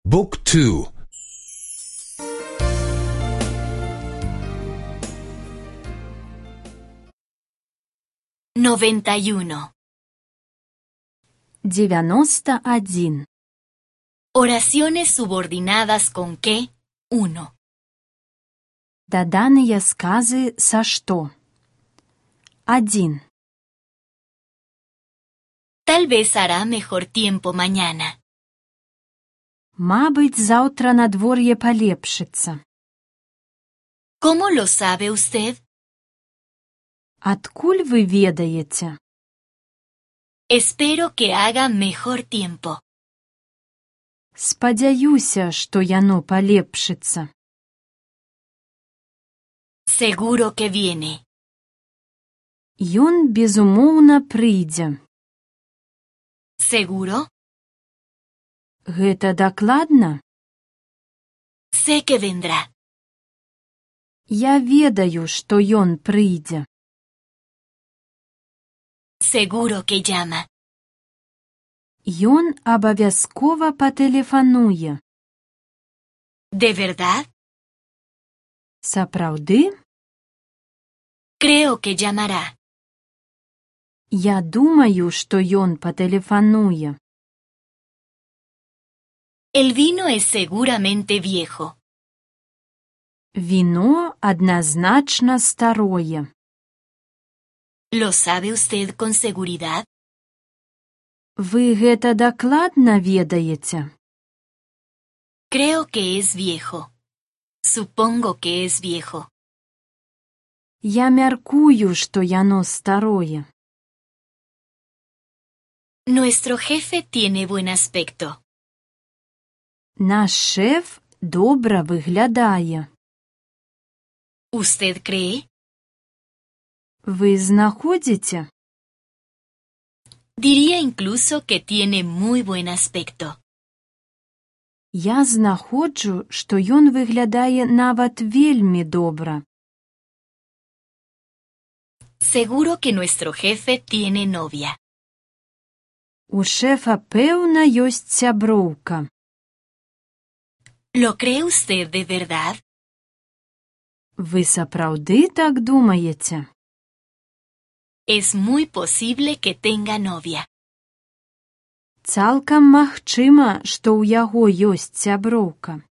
Book 2. 91. 91. Oraciones subordinadas con qué? 1. Даданыя сказы са што? 1. Tal vez hará mejor tiempo mañana. Мабыць, заўтра надвор'е палепшыцца. ¿Cómo lo sabe usted? Адкуль вы ведаеце? Espero que haga mejor tiempo. Спадзяюся, што яно палепшыцца. Seguro que viene. Ён, безумоўна, прыйдзе. ¿Seguro? Гэта дакладна? Sé que vendrá. Я ведаю, што ён прыйдзе. Seguro que llama. Ён абавязкова патэлефануе. ¿De verdad? Сапраўды? Creo que llamará. Я думаю, што ён патэлефануе. El vino es seguramente viejo. Віно адназначна старое. ¿Lo sabe usted con seguridad? Вы гэта дакладна ведаеце? Creo que es viejo. Supongo que es viejo. Я мяркую, што яно старое. Nuestro jefe tiene buen aspecto. Наш шэф добра выглядае. ¿Usted cree? Вы знаходзіце? Diría incluso que tiene muy buen aspecto. Я знаходжу, што ён выглядае нават вельмі добра. Seguro que nuestro jefe tiene novia. У шэфа, пэўна, ёсць сяброўка. ¿Lo cree usted de verdad? Вы сапраўды так думаеце? Es muy posible que tenga novia. Цалкам магчыма, што ў яго ёсць сяброўка.